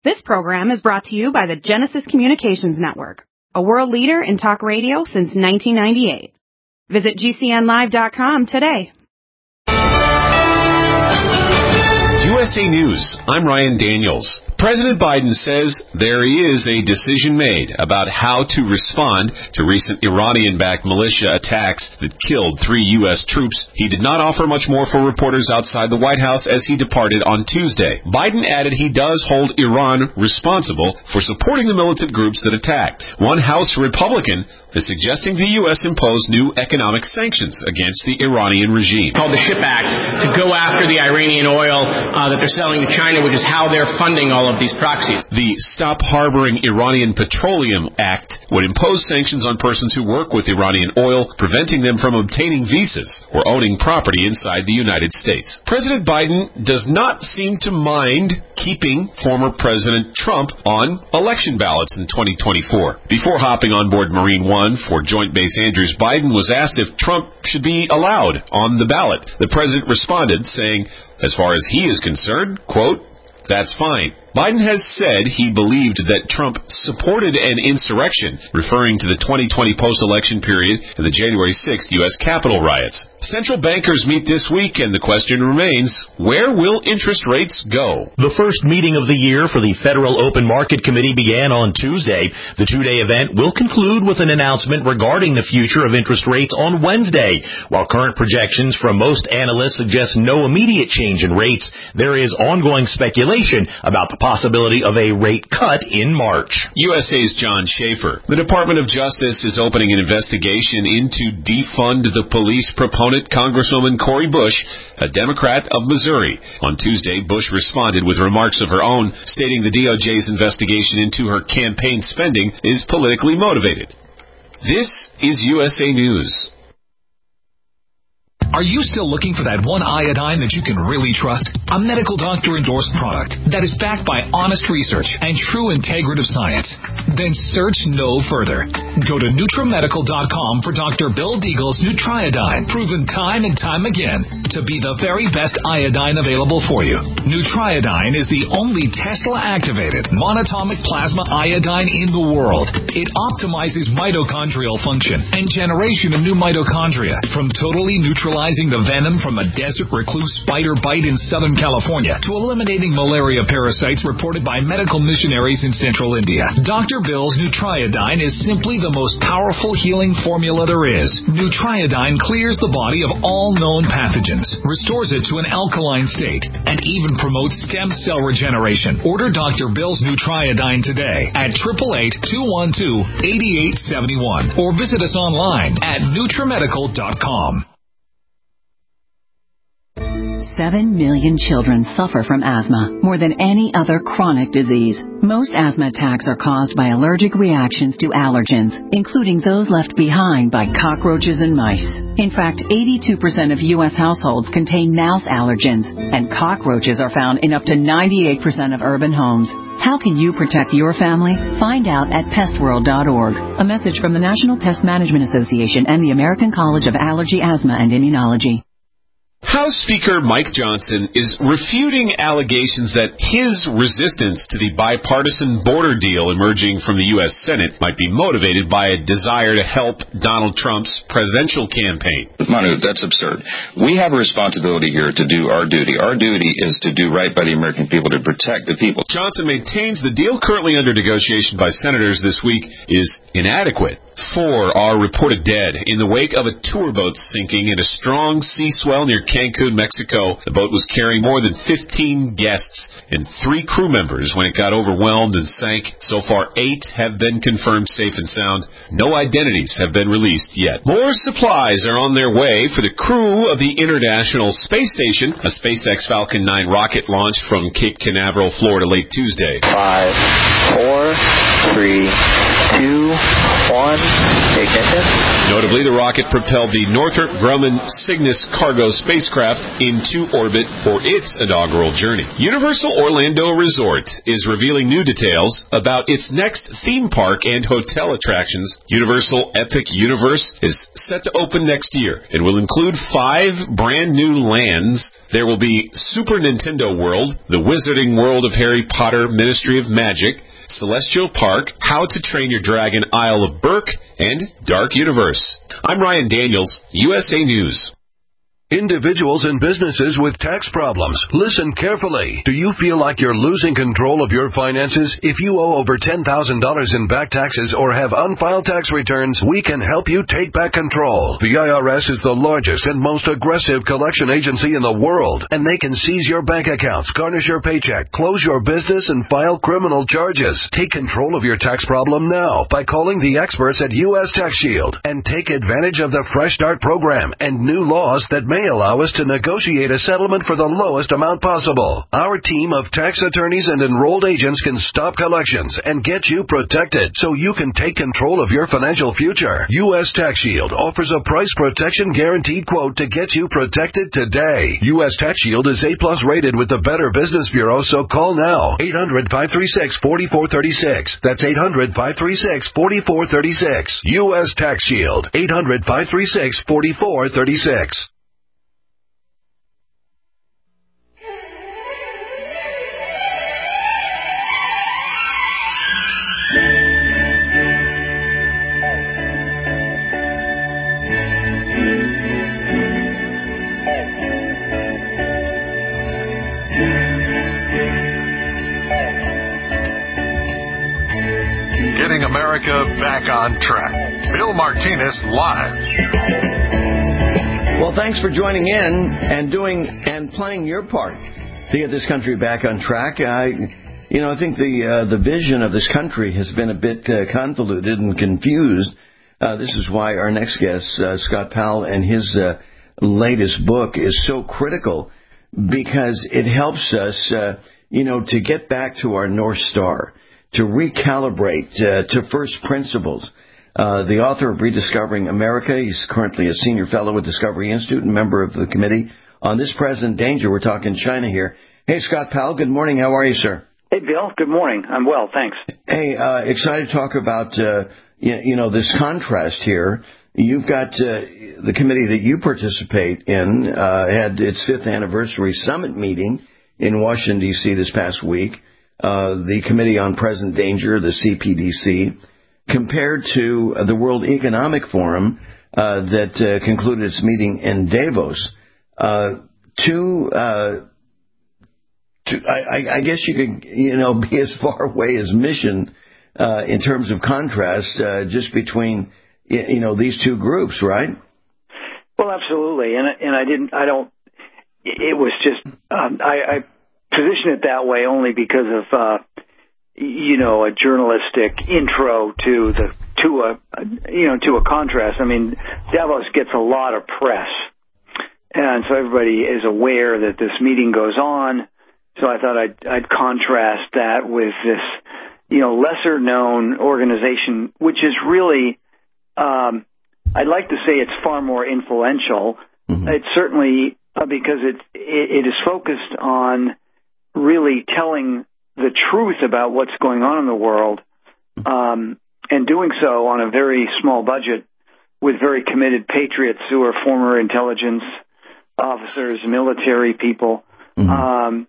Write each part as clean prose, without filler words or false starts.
This program is brought to you by the Genesis Communications Network, a world leader in talk radio since 1998. Visit GCNlive.com today. USA News, I'm Ryan Daniels. President Biden says there is a decision made about how to respond to recent Iranian-backed militia attacks that killed 3 U.S. troops. He did not offer much more for reporters outside the White House as he departed on Tuesday. Biden added he does hold Iran responsible for supporting the militant groups that attacked. One House Republican is suggesting the U.S. impose new economic sanctions against the Iranian regime. Called the SHIP Act to go after the Iranian oil that they're selling to China, which is how they're funding all of these proxies. The Stop Harboring Iranian Petroleum Act would impose sanctions on persons who work with Iranian oil, preventing them from obtaining visas or owning property inside the United States. President Biden does not seem to mind keeping former President Trump on election ballots in 2024. Before hopping on board Marine One for Joint Base Andrews, Biden was asked if Trump should be allowed on the ballot. The president responded, saying, as far as he is concerned, quote, that's fine. Biden has said he believed that Trump supported an insurrection, referring to the 2020 post-election period and the January 6th U.S. Capitol riots. Central bankers meet this week, and the question remains, where will interest rates go? The first meeting of the year for the Federal Open Market Committee began on Tuesday. The two-day event will conclude with an announcement regarding the future of interest rates on Wednesday. While current projections from most analysts suggest no immediate change in rates, there is ongoing speculation about the possibility of a rate cut in March. USA's John Schaefer. The Department of Justice is opening an investigation into defund the police proponent Congresswoman Cori Bush, a Democrat of Missouri. On Tuesday, Bush responded with remarks of her own, stating the DOJ's investigation into her campaign spending is politically motivated. This is USA News. Are you still looking for that one iodine that you can really trust? A medical doctor-endorsed product that is backed by honest research and true integrative science? Then search no further. Go to NutriMedical.com for Dr. Bill Deagle's Nutriodine, proven time and time again to be the very best iodine available for you. Nutriodine is the only Tesla-activated monatomic plasma iodine in the world. It optimizes mitochondrial function and generation of new mitochondria from totally neutralizing the venom from a desert recluse spider bite in Southern California to eliminating malaria parasites reported by medical missionaries in Central India. Dr. Bill's Nutriodine is simply the most powerful healing formula there is. Nutriodine clears the body of all known pathogens, restores it to an alkaline state, and even promotes stem cell regeneration. Order Dr. Bill's Nutriodine today at 888-212-8871 or visit us online at NutriMedical.com. 7 million children suffer from asthma, more than any other chronic disease. Most asthma attacks are caused by allergic reactions to allergens, including those left behind by cockroaches and mice. In fact, 82% of U.S. households contain mouse allergens, and cockroaches are found in up to 98% of urban homes. How can you protect your family? Find out at pestworld.org. A message from the National Pest Management Association and the American College of Allergy, Asthma, and Immunology. House Speaker Mike Johnson is refuting allegations that his resistance to the bipartisan border deal emerging from the U.S. Senate might be motivated by a desire to help Donald Trump's presidential campaign. Manu, that's absurd. We have a responsibility here to do our duty. Our duty is to do right by the American people, to protect the people. Johnson maintains the deal currently under negotiation by senators this week is inadequate. 4 are reported dead in the wake of a tour boat sinking in a strong sea swell near Cancun, Mexico. The boat was carrying more than 15 guests and 3 crew members when it got overwhelmed and sank. So far, 8 have been confirmed safe and sound. No identities have been released yet. More supplies are on their way for the crew of the International Space Station. A SpaceX Falcon 9 rocket launched from Cape Canaveral, Florida, late Tuesday. 5, 4, 3, 2, 1. Ignition. Notably, the rocket propelled the Northrop Grumman Cygnus cargo spacecraft into orbit for its inaugural journey. Universal Orlando Resort is revealing new details about its next theme park and hotel attractions. Universal Epic Universe is set to open next year and will include 5 brand new lands There will be Super Nintendo World, The Wizarding World of Harry Potter, Ministry of Magic, Celestial Park, How to Train Your Dragon, Isle of Berk, and Dark Universe. I'm Ryan Daniels, USA News. Individuals and businesses with tax problems, listen carefully. Do you feel like you're losing control of your finances? If you owe over $10,000 in back taxes or have unfiled tax returns, we can help you take back control. The IRS is the largest and most aggressive collection agency in the world, and they can seize your bank accounts, garnish your paycheck, close your business, and file criminal charges. Take control of your tax problem now by calling the experts at U.S. Tax Shield and take advantage of the Fresh Start program and new laws that may allow us to negotiate a settlement for the lowest amount possible. Our team of tax attorneys and enrolled agents can stop collections and get you protected so you can take control of your financial future. U.S. Tax Shield offers a price protection guaranteed quote to get you protected today. U.S. Tax Shield is A+ rated with the Better Business Bureau, so call now. 800-536-4436. That's 800-536-4436. U.S. Tax Shield. 800-536-4436. Getting America back on track. Bill Martinez live. Well, thanks for joining in and playing your part to get this country back on track. I think the vision of this country has been a bit convoluted and confused. This is why our next guest, Scott Powell, and his latest book is so critical, because it helps us, to get back to our North Star, to recalibrate to first principles. The author of Rediscovering America, he's currently a senior fellow with Discovery Institute and member of the committee on this present danger. We're talking China here. Hey, Scott Powell, good morning. How are you, sir? Hey, Bill. Good morning. I'm well, thanks. Hey, excited to talk about, this contrast here. You've got the committee that you participate in had its 5th anniversary summit meeting in Washington, D.C. this past week. The Committee on Present Danger, the CPDC, compared to the World Economic Forum that concluded its meeting in Davos. I guess you could, be as far away as mission in terms of contrast just between, these two groups, right? Well, absolutely. And it was just, I position it that way only because of, a journalistic intro to a contrast. I mean, Davos gets a lot of press, and so everybody is aware that this meeting goes on. So I thought I'd contrast that with this, lesser known organization, which is really, I'd like to say it's far more influential. Mm-hmm. It's certainly because it is focused on really telling the truth about what's going on in the world, and doing so on a very small budget with very committed patriots who are former intelligence officers, military people. Mm-hmm.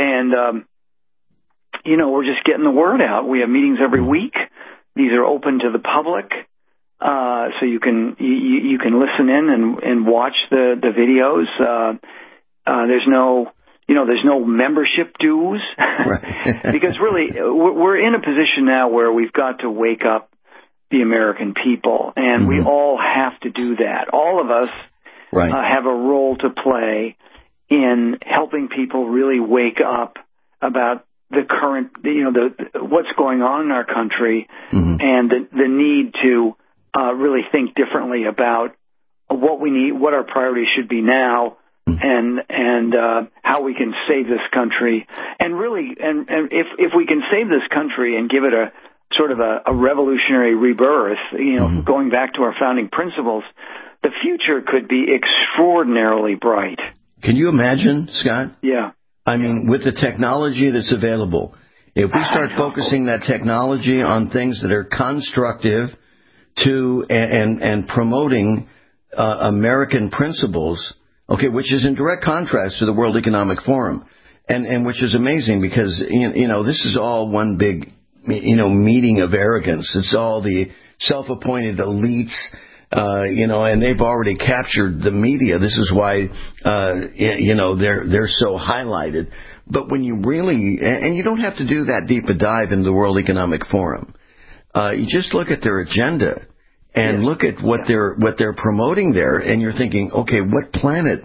We're just getting the word out. We have meetings every week. These are open to the public, so you can listen in and watch the videos. There's no membership dues. Right. Because really, we're in a position now where we've got to wake up the American people, and we all have to do that. All of us have a role to play in helping people really wake up about the current, what's going on in our country, and the need to really think differently about what we need, what our priorities should be now, and how we can save this country, and if we can save this country and give it a sort of a revolutionary rebirth, going back to our founding principles, the future could be extraordinarily bright. Can you imagine, Scott? Yeah. I mean, with the technology that's available, if we start focusing that technology on things that are constructive to and promoting American principles, okay, which is in direct contrast to the World Economic Forum, and which is amazing because, this is all one big, meeting of arrogance. It's all the self-appointed elites, and they've already captured the media. This is why, they're so highlighted. But when you really, and you don't have to do that deep a dive into the World Economic Forum, you just look at their agenda and look at what they're promoting there, and you're thinking, okay, what planet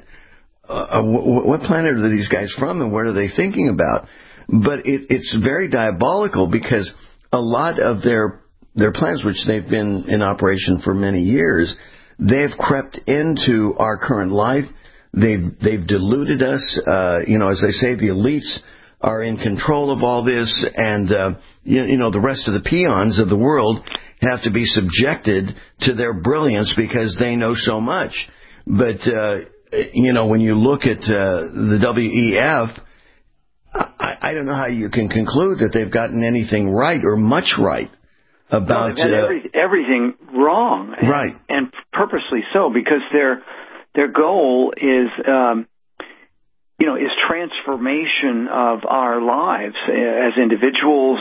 are these guys from, and what are they thinking about? But it's very diabolical because a lot of their plans, which they've been in operation for many years, they've crept into our current life. They've deluded us. As they say, the elites are in control of all this, and the rest of the peons of the world have to be subjected to their brilliance because they know so much. But when you look at the WEF, I don't know how you can conclude that they've gotten anything right or much right about everything wrong, right, and purposely so, because their goal is transformation of our lives as individuals,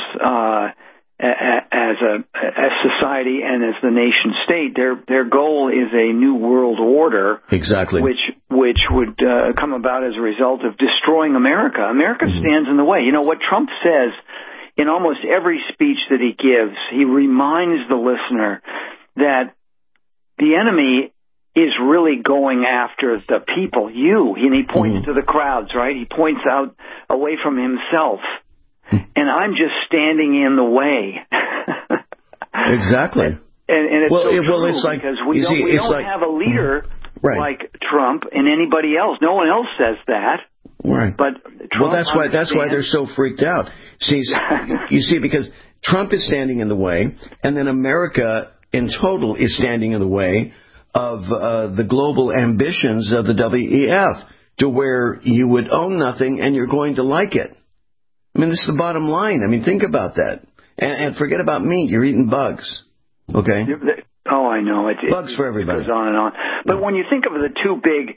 as society, and as the nation state. Their goal is a new world order, exactly, which would come about as a result of destroying America. America stands in the way. What Trump says in almost every speech that he gives, he reminds the listener that the enemy is really going after the people, you. And he points to the crowds, right? He points out away from himself. And I'm just standing in the way. Exactly. And it's true, it's like, because we don't have a leader like Trump and anybody else. No one else says that. Right. But Trump that's why they're so freaked out. You see, because Trump is standing in the way, and then America in total is standing in the way of the global ambitions of the WEF, to where you would own nothing and you're going to like it. I mean, this is the bottom line. I mean, think about that. And forget about meat. You're eating bugs. Okay? Oh, I know. Bugs for everybody. It goes on and on. But when you think of the two big,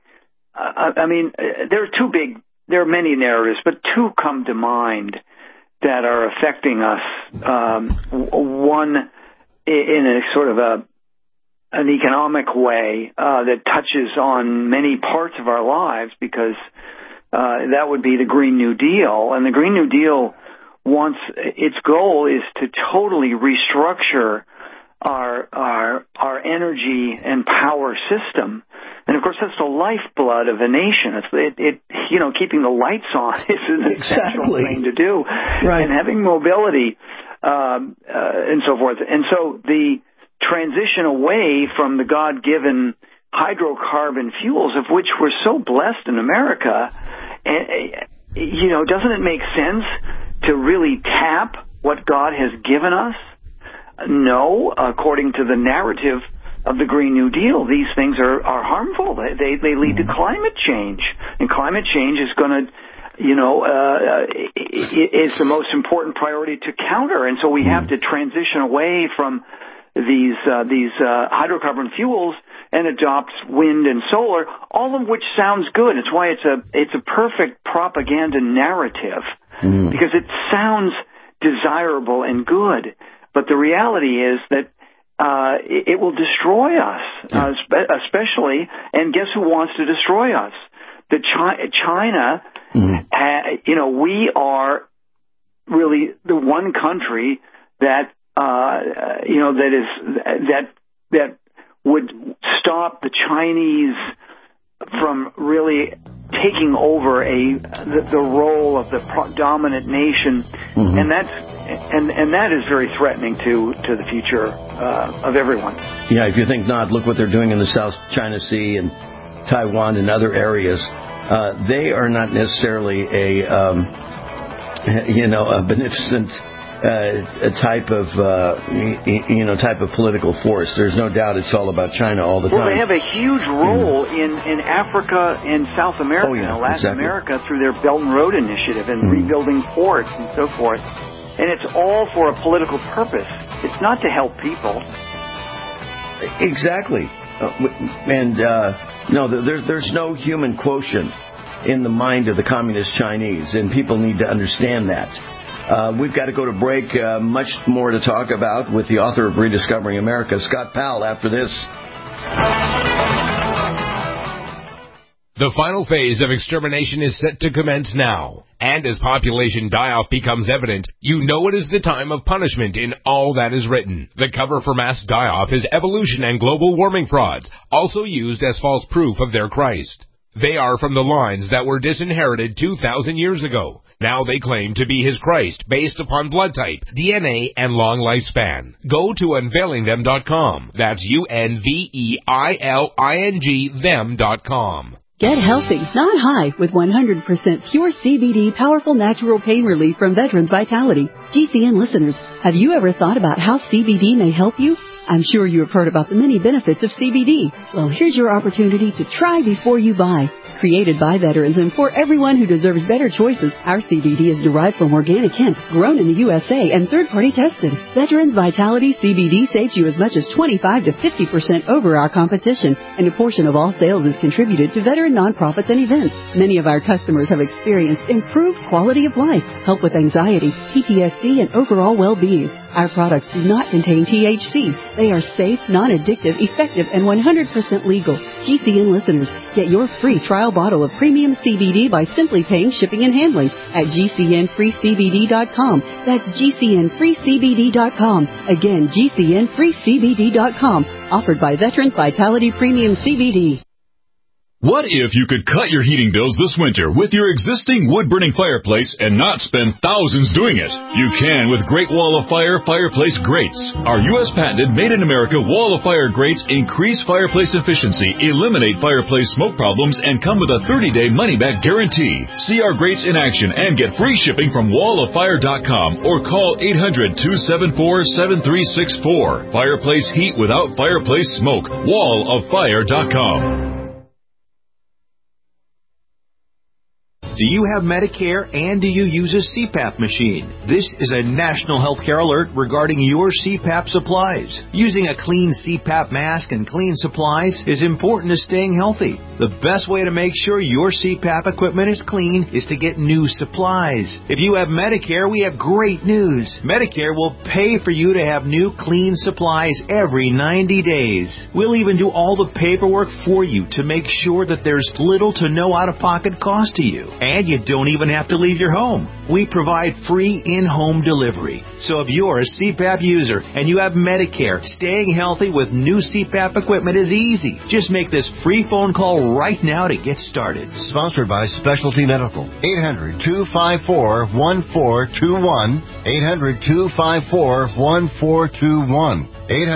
there are many narratives, but two come to mind that are affecting us. One in a sort of an economic way that touches on many parts of our lives, because that would be the Green New Deal. And the Green New Deal its goal is to totally restructure our energy and power system. And of course, that's the lifeblood of a nation. Keeping the lights on is an essential thing to do, right? And having mobility and so forth. And so the transition away from the God-given hydrocarbon fuels, of which we're so blessed in America, doesn't it make sense to really tap what God has given us? No, according to the narrative of the Green New Deal, these things are harmful. They lead to climate change, and climate change is going to, is the most important priority to counter. And so we have to transition away from these hydrocarbon fuels and adopt wind and solar, all of which sounds good. It's why it's a perfect propaganda narrative, because it sounds desirable and good. But the reality is that it will destroy us, especially. And guess who wants to destroy us? China. We are really the one country that that would stop the Chinese from really taking over the role of the dominant nation, and that is very threatening to the future of everyone. Yeah, if you think not, look what they're doing in the South China Sea and Taiwan and other areas. They are not necessarily a beneficent type of political force. There's no doubt it's all about China all the time. Well, they have a huge role in Africa and South America and Latin America through their Belt and Road Initiative and rebuilding ports and so forth. And it's all for a political purpose. It's not to help people. Exactly. And No, there's no human quotient in the mind of the communist Chinese, and people need to understand that. We've got to go to break. Much more to talk about with the author of Rediscovering America, Scott Powell, after this. The final phase of extermination is set to commence now. And as population die-off becomes evident, you know it is the time of punishment in all that is written. The cover for mass die-off is evolution and global warming frauds, also used as false proof of their Christ. They are from the lines that were disinherited 2,000 years ago. Now they claim to be his Christ based upon blood type, DNA, and long lifespan. Go to unveilingthem.com. That's UNVEILING them.com. Get healthy, not high, with 100% pure CBD powerful natural pain relief from Veterans Vitality. GCN listeners, have you ever thought about how CBD may help you? I'm sure you have heard about the many benefits of CBD. Well, here's your opportunity to try before you buy. Created by veterans and for everyone who deserves better choices, our CBD is derived from organic hemp, grown in the USA, and third-party tested. Veterans Vitality CBD saves you as much as 25 to 50% over our competition, and a portion of all sales is contributed to veteran nonprofits and events. Many of our customers have experienced improved quality of life, help with anxiety, PTSD, and overall well-being. Our products do not contain THC. They are safe, non-addictive, effective, and 100% legal. GCN listeners, get your free trial bottle of premium CBD by simply paying shipping and handling at GCNFreeCBD.com. That's GCNFreeCBD.com. Again, GCNFreeCBD.com. Offered by Veterans Vitality Premium CBD. What if you could cut your heating bills this winter with your existing wood-burning fireplace and not spend thousands doing it? You can with Great Wall of Fire fireplace grates. Our U.S. patented made-in-America Wall of Fire grates increase fireplace efficiency, eliminate fireplace smoke problems, and come with a 30-day money-back guarantee. See our grates in action and get free shipping from walloffire.com or call 800-274-7364. Fireplace heat without fireplace smoke. walloffire.com. Do you have Medicare and do you use a CPAP machine? This is a national healthcare alert regarding your CPAP supplies. Using a clean CPAP mask and clean supplies is important to staying healthy. The best way to make sure your CPAP equipment is clean is to get new supplies. If you have Medicare, we have great news. Medicare will pay for you to have new clean supplies every 90 days. We'll even do all the paperwork for you to make sure that there's little to no out-of-pocket cost to you. And you don't even have to leave your home. We provide free in-home delivery. So if you're a CPAP user and you have Medicare, staying healthy with new CPAP equipment is easy. Just make this free phone call right now to get started. Sponsored by Specialty Medical. 800-254-1421. 800-254-1421.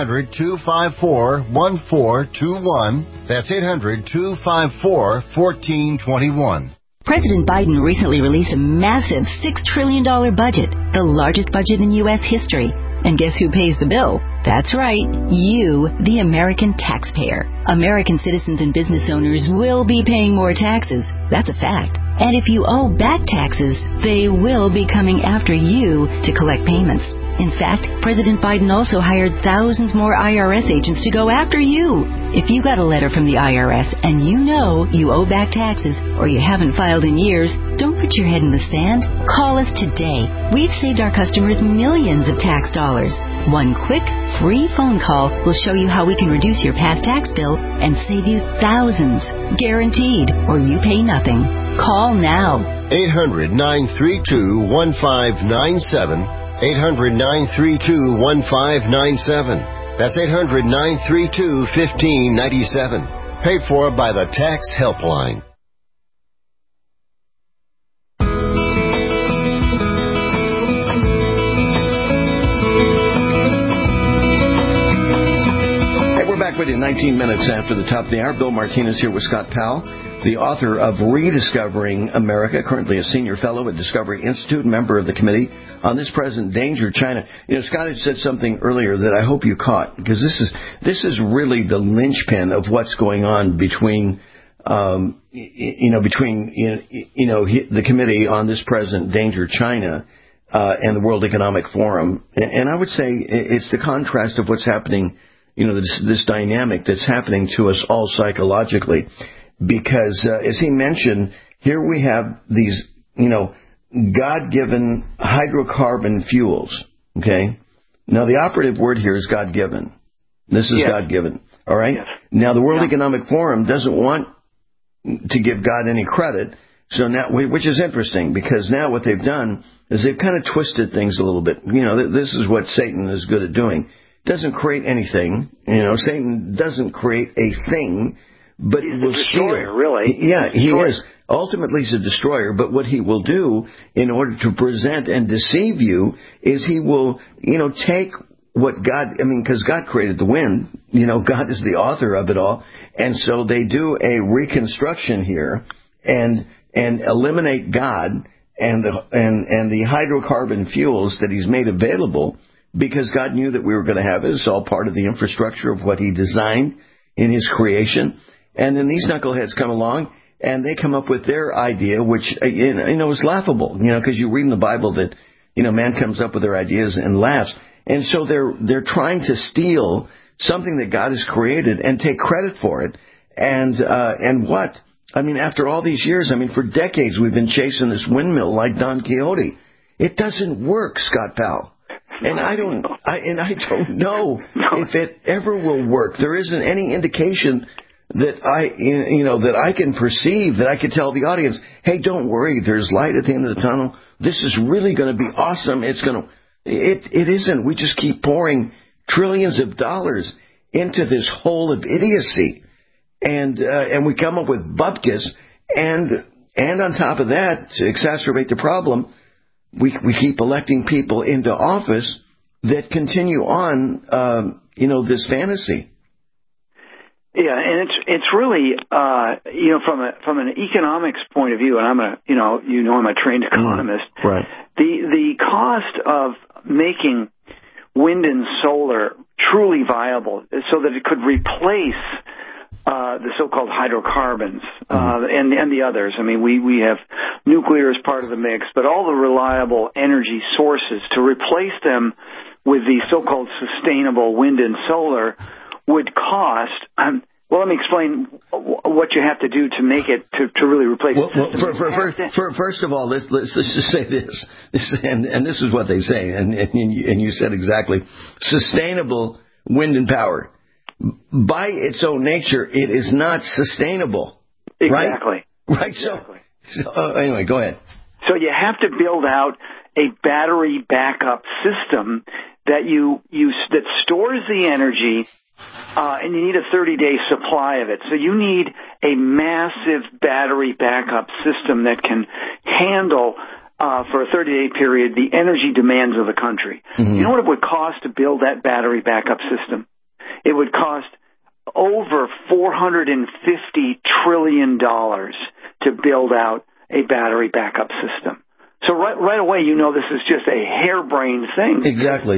800-254-1421. That's 800-254-1421. President Biden recently released a massive $6 trillion budget, the largest budget in U.S. history. And guess who pays the bill? That's right, you, the American taxpayer. American citizens and business owners will be paying more taxes. That's a fact. And if you owe back taxes, they will be coming after you to collect payments. In fact, President Biden also hired thousands more IRS agents to go after you. If you got a letter from the IRS and you know you owe back taxes or you haven't filed in years, don't put your head in the sand. Call us today. We've saved our customers millions of tax dollars. One quick, free phone call will show you how we can reduce your past tax bill and save you thousands. Guaranteed, or you pay nothing. Call now. 800-932-1597. 800-932-1597. That's 800-932-1597. Paid for by the Tax Helpline. Hey, we're back with you 19 minutes after the top of the hour. Bill Martinez here with Scott Powell, the author of Rediscovering America, currently a senior fellow at Discovery Institute, member of the Committee on this Present Danger China. You know, Scott had said something earlier that I hope you caught, because this is really the linchpin of what's going on between the Committee on this Present Danger China and the World Economic Forum. And I would say it's the contrast of what's happening this dynamic that's happening to us all psychologically. Because, as he mentioned, here we have these, God-given hydrocarbon fuels, okay? Now, the operative word here is God-given. This is God-given, all right? Yes. Now, the World Economic Forum doesn't want to give God any credit, so now, which is interesting, because now what they've done is they've kind of twisted things a little bit. This is what Satan is good at doing. Doesn't create anything. Satan doesn't create a thing, but he's will a destroyer, steal. Really. Yeah, he is. Ultimately, he's a destroyer, but what he will do in order to present and deceive you is he will, take what God, because God created the wind, God is the author of it all, and so they do a reconstruction here and eliminate God and the hydrocarbon fuels that he's made available, because God knew that we were going to have it. It's all part of the infrastructure of what he designed in his creation. And then these knuckleheads come along and they come up with their idea, which, is laughable, because you read in the Bible that, man comes up with their ideas and laughs. And so they're trying to steal something that God has created and take credit for it. And what? After all these years, for decades we've been chasing this windmill like Don Quixote. It doesn't work, Scott Powell. And I don't know if it ever will work. There isn't any indication that I can perceive, that I can tell the audience, hey, don't worry, there's light at the end of the tunnel. This is really going to be awesome. It isn't. We just keep pouring trillions of dollars into this hole of idiocy, and we come up with bupkis, and on top of that, to exacerbate the problem, we keep electing people into office that continue on, this fantasy. Yeah, and it's really, from an economics point of view, and I'm a trained economist. Right. The cost of making wind and solar truly viable, so that it could replace the so-called hydrocarbons and the others. We have nuclear as part of the mix, but all the reliable energy sources, to replace them with the so-called sustainable wind and solar would cost. Well, let me explain what you have to do to make it to really replace it. First of all, let's just say this, and this is what they say, and you said exactly, sustainable wind and power. By its own nature, it is not sustainable. Exactly. Right. Exactly. So anyway, go ahead. So you have to build out a battery backup system that that stores the energy, and you need a 30-day supply of it. So you need a massive battery backup system that can handle for a 30-day period the energy demands of the country. Mm-hmm. You know what it would cost to build that battery backup system? It would cost over $450 trillion to build out a battery backup system. So right away, this is just a harebrained thing. Exactly.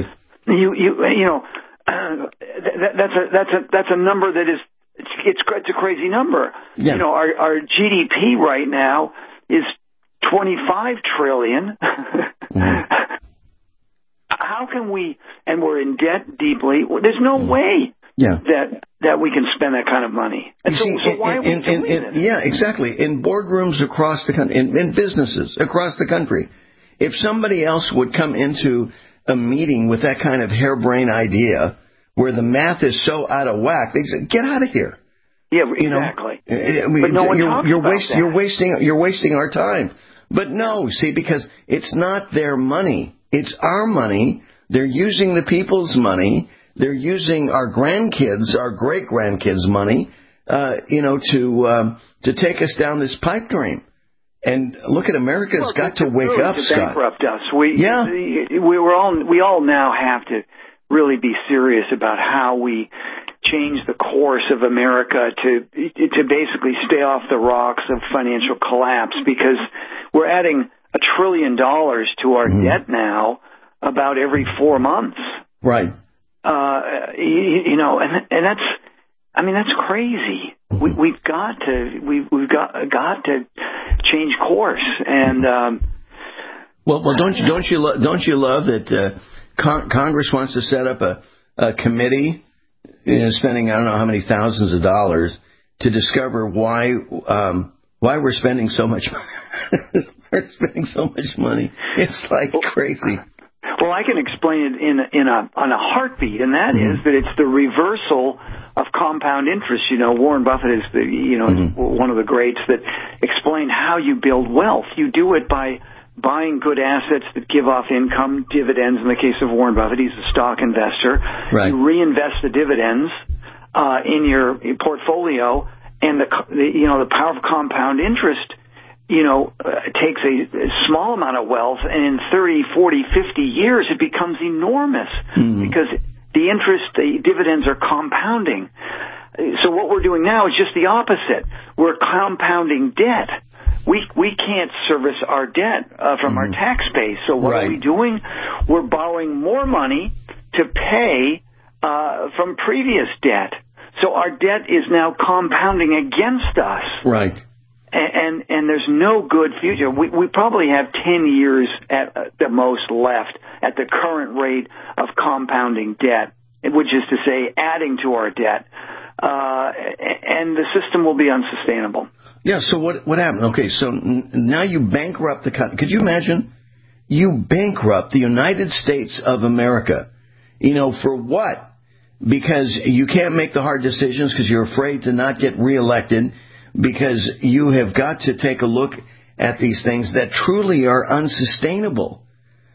That's a number that is it's a crazy number. Yeah. Our GDP right now is $25 trillion. Mm-hmm. How can we? And we're in debt deeply. There's no way that we can spend that kind of money. And so why are we doing this? Yeah, exactly. In boardrooms across the country, in businesses across the country, if somebody else would come into a meeting with that kind of harebrained idea where the math is so out of whack, they say, "Get out of here." Yeah, exactly. But no one talks about that. You're wasting our time. But no, see, because it's not their money. It's our money. They're using the people's money. They're using our grandkids, our great-grandkids' money, to take us down this pipe dream. And look at America's got to wake up, Scott. Bankrupt us. We all now have to really be serious about how we change the course of America to basically stay off the rocks of financial collapse, because we're adding $1 trillion to our debt now about every 4 months. Right. And that's crazy. We've got to change course. And well, don't you love that Congress wants to set up a committee spending I don't know how many thousands of dollars to discover why we're spending so much money. We're spending so much money. It's like crazy. Well, I can explain it on a heartbeat, and that is that it's the reversal of compound interest. Warren Buffett is one of the greats that explain how you build wealth. You do it by buying good assets that give off income, dividends. In the case of Warren Buffett, he's a stock investor. Right. You reinvest the dividends in your portfolio, and the power of compound interest takes a small amount of wealth, and in 30, 40, 50 years, it becomes enormous because the dividends are compounding. So what we're doing now is just the opposite. We're compounding debt. We can't service our debt from our tax base. So what are we doing? We're borrowing more money to pay from previous debt. So our debt is now compounding against us. Right. And there's no good future. We probably have 10 years at the most left at the current rate of compounding debt, which is to say adding to our debt. And the system will be unsustainable. Yeah, so what happened? Okay, so now you bankrupt the country. Could you imagine? You bankrupt the United States of America. For what? Because you can't make the hard decisions because you're afraid to not get reelected, because you have got to take a look at these things that truly are unsustainable.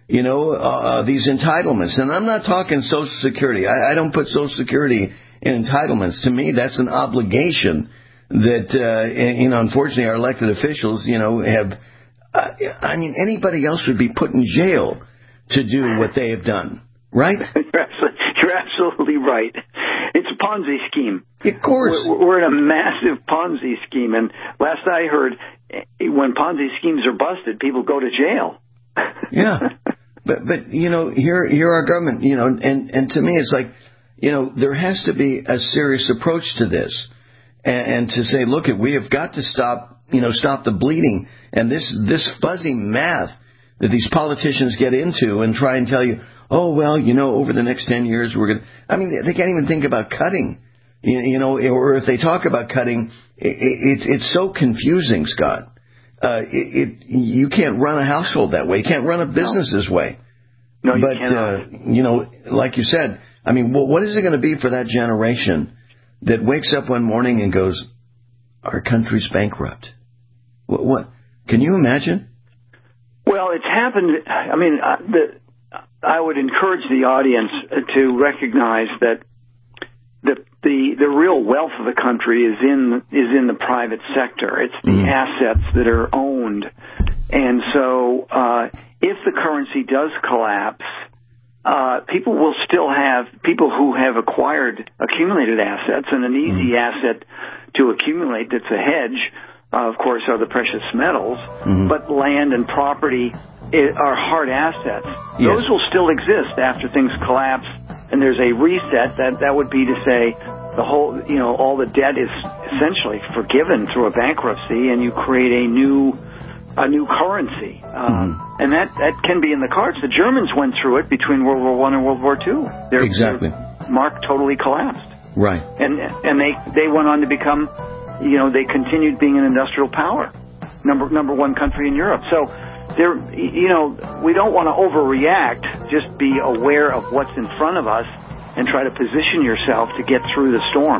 These entitlements. And I'm not talking Social Security. I don't put Social Security in entitlements. To me, that's an obligation that, unfortunately, our elected officials, have. Anybody else would be put in jail to do what they have done, right? You're absolutely right. It's a Ponzi scheme. Of course. We're in a massive Ponzi scheme. And last I heard, when Ponzi schemes are busted, people go to jail. Yeah. But here our government, and to me it's like, there has to be a serious approach to this. And to say, look, we have got to stop the bleeding. And this fuzzy math that these politicians get into and try and tell you, oh, well, over the next 10 years, we're going to... they can't even think about cutting, or if they talk about cutting, it's so confusing, Scott. You can't run a household that way. You can't run a business this way. No, you cannot. Like you said, what is it going to be for that generation that wakes up one morning and goes, our country's bankrupt? What? Can you imagine? Well, it's happened. I would encourage the audience to recognize that the real wealth of the country is in the private sector. It's the assets that are owned. And so if the currency does collapse, people will still have people who have accumulated assets, and an easy asset to accumulate that's a hedge, of course, are the precious metals, but land and property are hard assets. Yes. Those will still exist after things collapse, and there's a reset. That would be to say the whole, all the debt is essentially forgiven through a bankruptcy, and you create a new currency. And that can be in the cards. The Germans went through it between World War I and World War II. Their mark totally collapsed. Right. And they went on to become, they continued being an industrial power, number one country in Europe. So we don't want to overreact. Just be aware of what's in front of us and try to position yourself to get through the storm.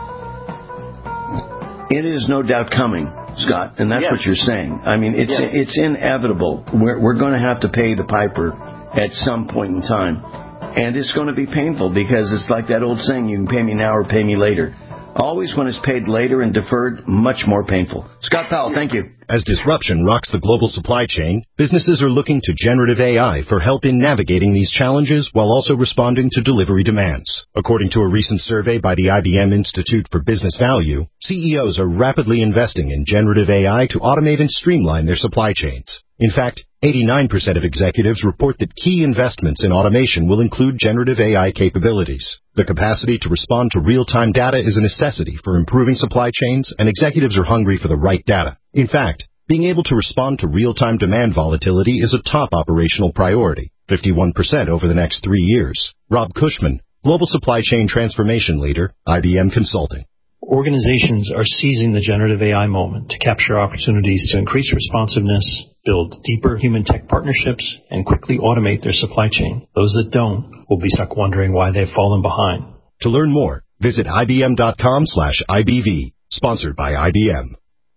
It is no doubt coming, Scott, and that's what you're saying. It's inevitable. We're going to have to pay the piper at some point in time, and it's going to be painful because it's like that old saying: you can pay me now or pay me later. Always when it's paid later and deferred, much more painful. Scott Powell, thank you. As disruption rocks the global supply chain, businesses are looking to generative AI for help in navigating these challenges while also responding to delivery demands. According to a recent survey by the IBM Institute for Business Value, CEOs are rapidly investing in generative AI to automate and streamline their supply chains. In fact, 89% of executives report that key investments in automation will include generative AI capabilities. The capacity to respond to real-time data is a necessity for improving supply chains, and executives are hungry for the right data. In fact, being able to respond to real-time demand volatility is a top operational priority, 51% over the next 3 years. Rob Cushman, Global supply chain transformation leader, IBM Consulting. Organizations are seizing the generative AI moment to capture opportunities to increase responsiveness, build deeper human-tech partnerships, and quickly automate their supply chain. Those that don't will be stuck wondering why they've fallen behind. To learn more, visit IBM.com/IBV, sponsored by IBM.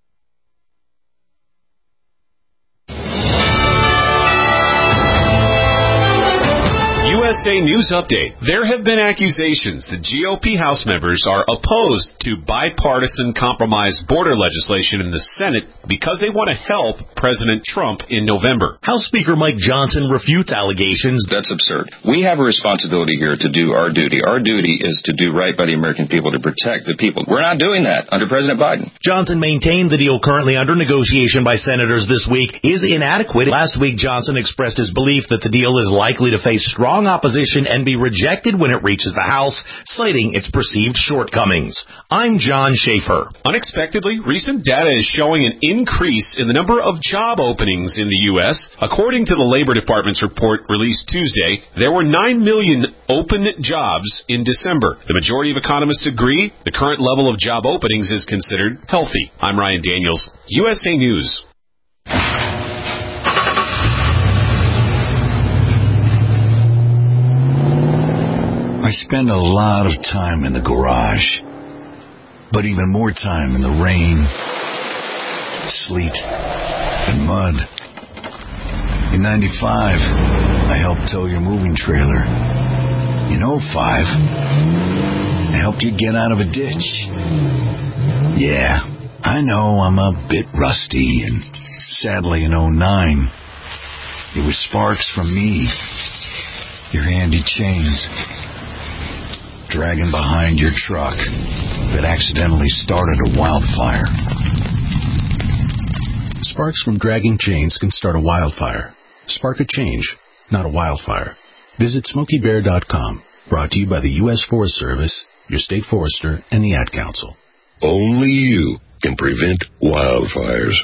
USA News Update. There have been accusations that GOP House members are opposed to bipartisan compromise border legislation in the Senate because they want to help President Trump in November. House Speaker Mike Johnson refutes allegations. That's absurd. We have a responsibility here to do our duty. Our duty is to do right by the American people, to protect the people. We're not doing that under President Biden. Johnson maintained the deal currently under negotiation by senators this week is inadequate. Last week, Johnson expressed his belief that the deal is likely to face strong opposition and be rejected when it reaches the House, citing its perceived shortcomings. I'm John Schaefer. Unexpectedly, recent data is showing an increase in the number of job openings in the U.S. According to the Labor Department's report released Tuesday, there were 9 million open jobs in December. The majority of economists agree the current level of job openings is considered healthy. I'm Ryan Daniels, USA News. I spend a lot of time in the garage, but even more time in the rain, sleet, and mud. In 95, I helped tow your moving trailer. In 05, I helped you get out of a ditch. Yeah, I know I'm a bit rusty, and sadly in 09, it was sparks from me, your handy chains, dragging behind your truck that accidentally started a wildfire. Sparks from dragging chains can start a wildfire. Spark a change, not a wildfire. Visit SmokeyBear.com. Brought to you by the U.S. Forest Service, your state forester, and the Ad Council. Only you can prevent wildfires.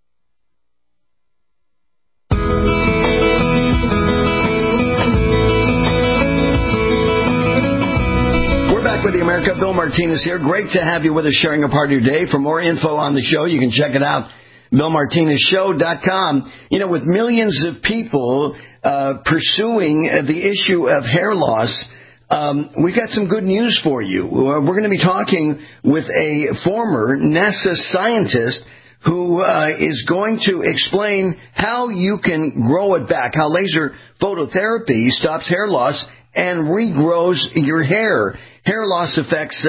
With the America, Bill Martinez here. Great to have you with us, sharing a part of your day. For more info on the show, you can check it out, BillMartinezShow.com. You know, with millions of people pursuing the issue of hair loss, we've got some good news for you. We're going to be talking with a former NASA scientist who is going to explain how you can grow it back, how laser phototherapy stops hair loss and regrows your hair. Hair loss affects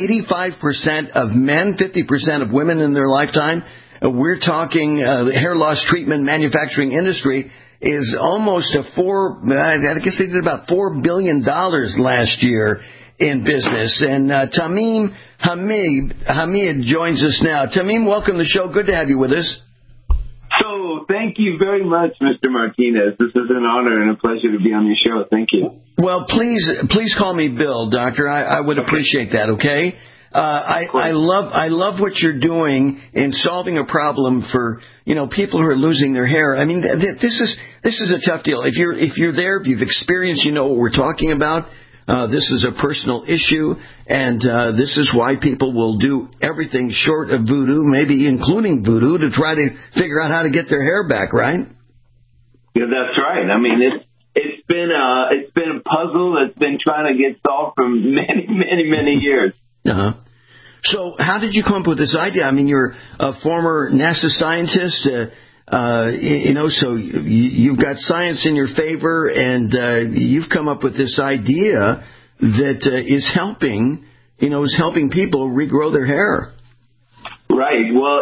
85% of men, 50% of women in their lifetime. We're talking the hair loss treatment manufacturing industry is almost I guess they did about $4 billion last year in business. And Tamim Hamid joins us now. Tamim, welcome to the show. Good to have you with us. So, thank you very much, Mr. Martinez. This is an honor and a pleasure to be on your show. Thank you. Well, please call me Bill, Doctor. I would appreciate that, okay? I love what you're doing in solving a problem for, people who are losing their hair. I mean, this is a tough deal. If you're there, if you've experienced, you know what we're talking about. This is a personal issue, and this is why people will do everything short of voodoo, maybe including voodoo, to try to figure out how to get their hair back, right? Yeah, that's right. I mean, it's been a puzzle that's been trying to get solved for many years. Uh-huh. So how did you come up with this idea? I mean, you're a former NASA scientist, so you've got science in your favor, and you've come up with this idea that is helping people regrow their hair. Right. Well,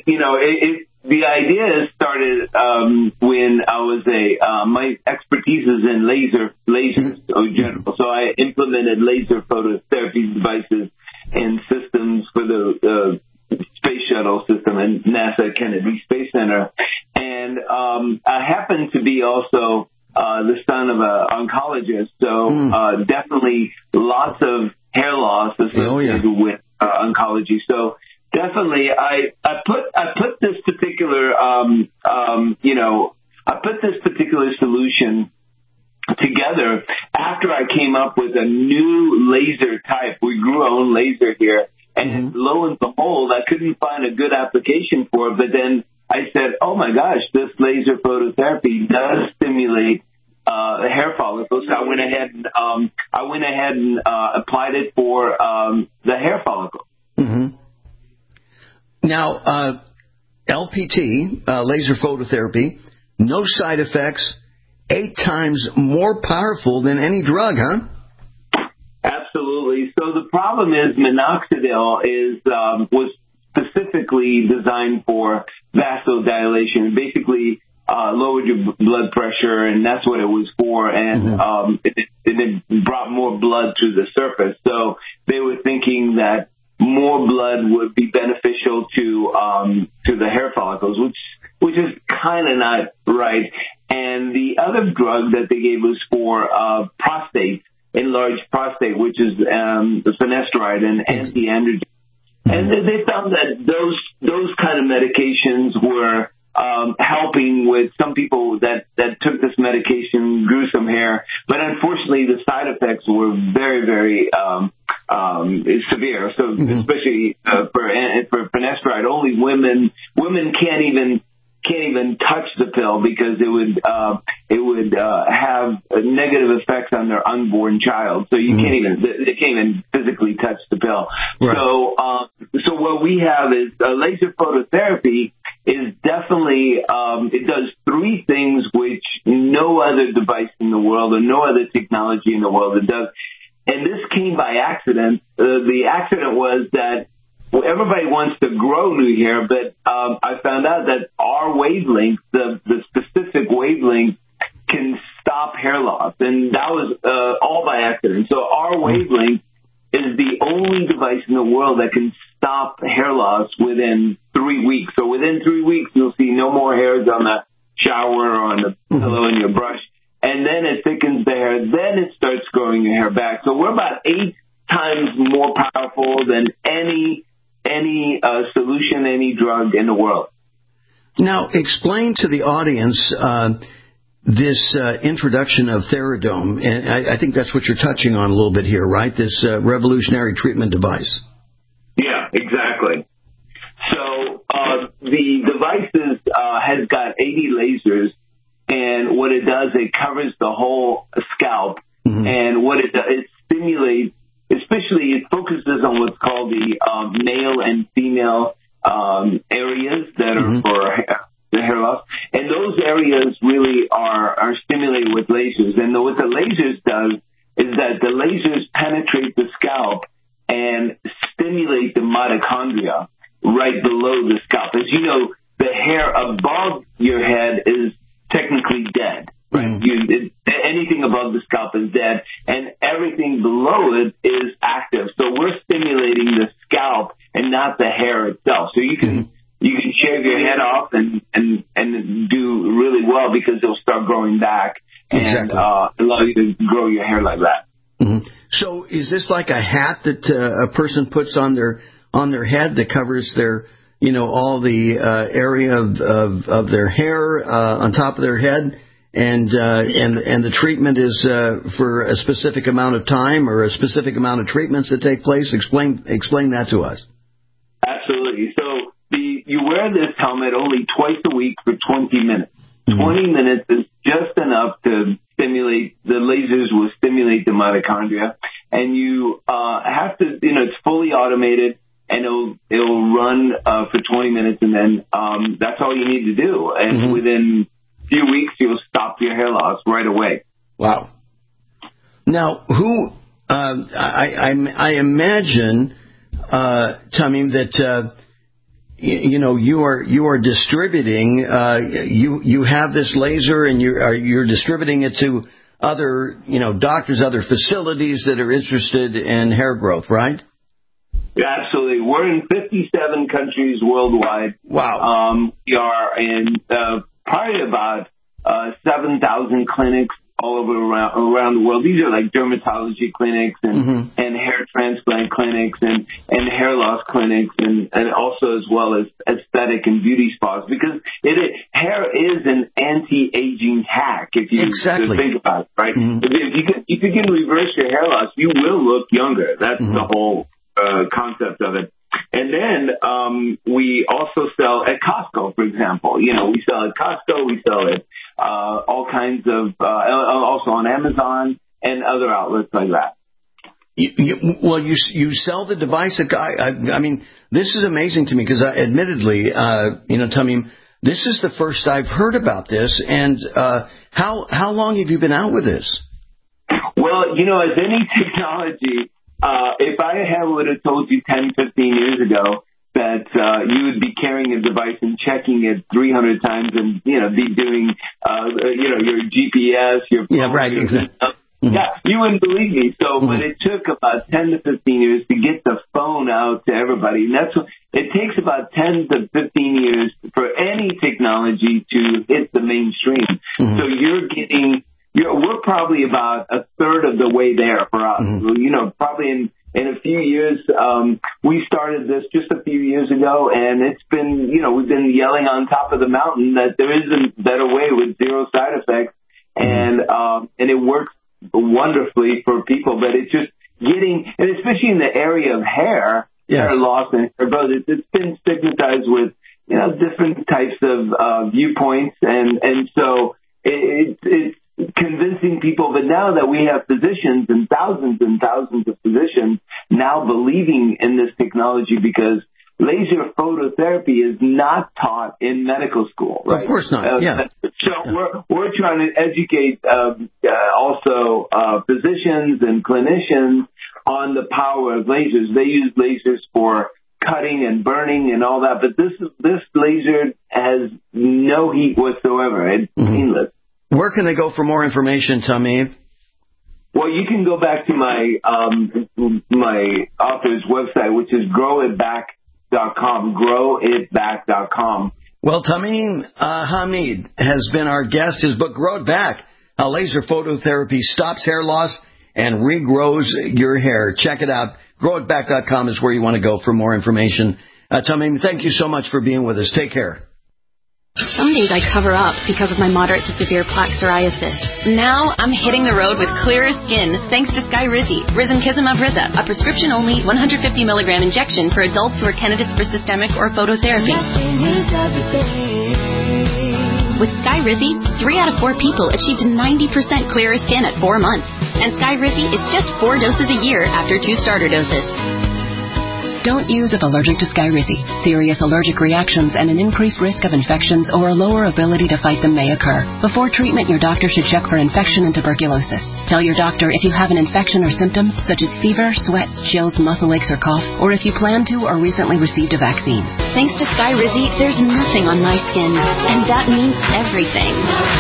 the idea started when I was my expertise is in lasers in general. So I implemented laser phototherapy devices and systems for the space shuttle system and NASA Kennedy Space Center. And I happen to be also the son of an oncologist, so definitely lots of hair loss associated with oncology. So definitely, I put this particular solution together after I came up with a new laser type. We grew our own laser here, and lo and behold, I couldn't find a good application for it. But then I said, oh my gosh, this laser phototherapy does stimulate hair follicles. So I went ahead and applied it for the hair follicle. Now, LPT, laser phototherapy, no side effects, 8 times more powerful than any drug, huh? Absolutely. So the problem is minoxidil was specifically designed for vasodilation. Basically, lowered your blood pressure, and that's what it was for. And it brought more blood to the surface. So they were thinking that more blood would be beneficial to the hair follicles, which is kind of not right. And the other drug that they gave was for prostate, enlarged prostate, which is the finasteride and anti-androgen. And they found that those kind of medications were helping with some people that took this medication, grew some hair. But unfortunately, the side effects were very, very severe. So especially for finasteride, only women can't even touch the pill because it would have negative effects on their unborn child. So they can't even physically touch the pill. Right. So what we have is laser phototherapy is definitely it does 3 things which no other device in the world or no other technology in the world does. And this came by accident. The accident was that everybody wants to grow new hair, but I found out that our wavelength, the specific wavelength, can stop hair loss, and that was all by accident. So our wavelength is the only device in the world that can stop hair loss within 3 weeks. So within 3 weeks, you'll see no more hairs on the shower or on the pillow in your brush, and then it thickens the hair. Then it starts growing your hair back. So we're about 8 times more powerful than any solution, any drug in the world. Now, explain to the audience this introduction of Theradome, and I think that's what you're touching on a little bit here, right? This revolutionary treatment device. Yeah, exactly. So the device has got 80 lasers, and what it does, it covers the whole scalp, and what it does, it stimulates. Especially, it focuses on what's called the male and female areas that are for the hair loss. And those areas really are stimulated with lasers. And what the lasers does is that the lasers penetrate the scalp and stimulate the mitochondria right below the scalp. As you know, the hair above your head is technically dead. Right. Anything above the scalp is dead, and everything below it is active. So we're stimulating the scalp and not the hair itself. So you can shave your head off and do really well because it'll start growing back and allow you to grow your hair like that. So is this like a hat that a person puts on their head that covers their all the area of their hair on top of their head? And the treatment is for a specific amount of time or a specific amount of treatments that take place. Explain that to us. Absolutely. So you wear this helmet only twice a week for 20 minutes. 20 minutes is just enough to stimulate. The lasers will stimulate the mitochondria, and you have to. It's fully automated, and it'll run for 20 minutes, and then that's all you need to do. And within few weeks, you'll stop your hair loss right away. Wow. Now, I imagine, Tamim, that you are distributing. You have this laser, and you're distributing it to other doctors, other facilities that are interested in hair growth, right? Yeah, absolutely. We're in 57 countries worldwide. Wow. We are in probably about 7,000 clinics all over around the world. These are like dermatology clinics and hair transplant clinics and hair loss clinics, and also as well as aesthetic and beauty spas, because hair is an anti-aging hack, if you think about it, right? Mm-hmm. If you can reverse your hair loss, you will look younger. That's the whole concept of it. And then we also sell at Costco, for example. You know, we sell at Costco, we sell at all kinds of, also on Amazon and other outlets like that. You sell the device. I mean, this is amazing to me because, admittedly, Tamim, this is the first I've heard about this. And how long have you been out with this? Well, as any technology, if I would have told you 10, 15 years ago that you would be carrying a device and checking it 300 times and, be doing, your GPS, your phone, exactly. Yeah, you wouldn't believe me. So, but it took about 10 to 15 years to get the phone out to everybody. And it takes about 10 to 15 years for any technology to hit the mainstream. Mm-hmm. So we're probably about a third of the way there for us. Mm-hmm. Probably in a few years, we started this just a few years ago, and it's been, we've been yelling on top of the mountain that there is a better way with zero side effects, and it works wonderfully for people, but it's just and especially in the area of hair loss and hair growth, it's been stigmatized with, different types of viewpoints, and so it's convincing people. But now that we have physicians and thousands of physicians now believing in this technology, because laser phototherapy is not taught in medical school, right? Of course not. So we're trying to educate also physicians and clinicians on the power of lasers. They use lasers for cutting and burning and all that, but this laser has no heat whatsoever. It's painless. Where can they go for more information, Tamim? Well, you can go back to my author's website, which is growitback.com. Well, Tamim Hamid has been our guest. His book, Grow It Back, How Laser Phototherapy Stops Hair Loss and Regrows Your Hair. Check it out. Growitback.com is where you want to go for more information. Tamim, thank you so much for being with us. Take care. Some days I cover up because of my moderate to severe plaque psoriasis. Now I'm hitting the road with clearer skin thanks to Skyrizi, Risankizumab Riza, a prescription-only 150 milligram injection for adults who are candidates for systemic or phototherapy. With Skyrizi, 3 out of 4 people achieved 90% clearer skin at 4 months. And Skyrizi is just 4 doses a year after 2 starter doses. Don't use if allergic to Skyrizi. Serious allergic reactions and an increased risk of infections or a lower ability to fight them may occur. Before treatment, your doctor should check for infection and tuberculosis. Tell your doctor if you have an infection or symptoms such as fever, sweats, chills, muscle aches, or cough, or if you plan to or recently received a vaccine. Thanks to Skyrizi, there's nothing on my skin, and that means everything.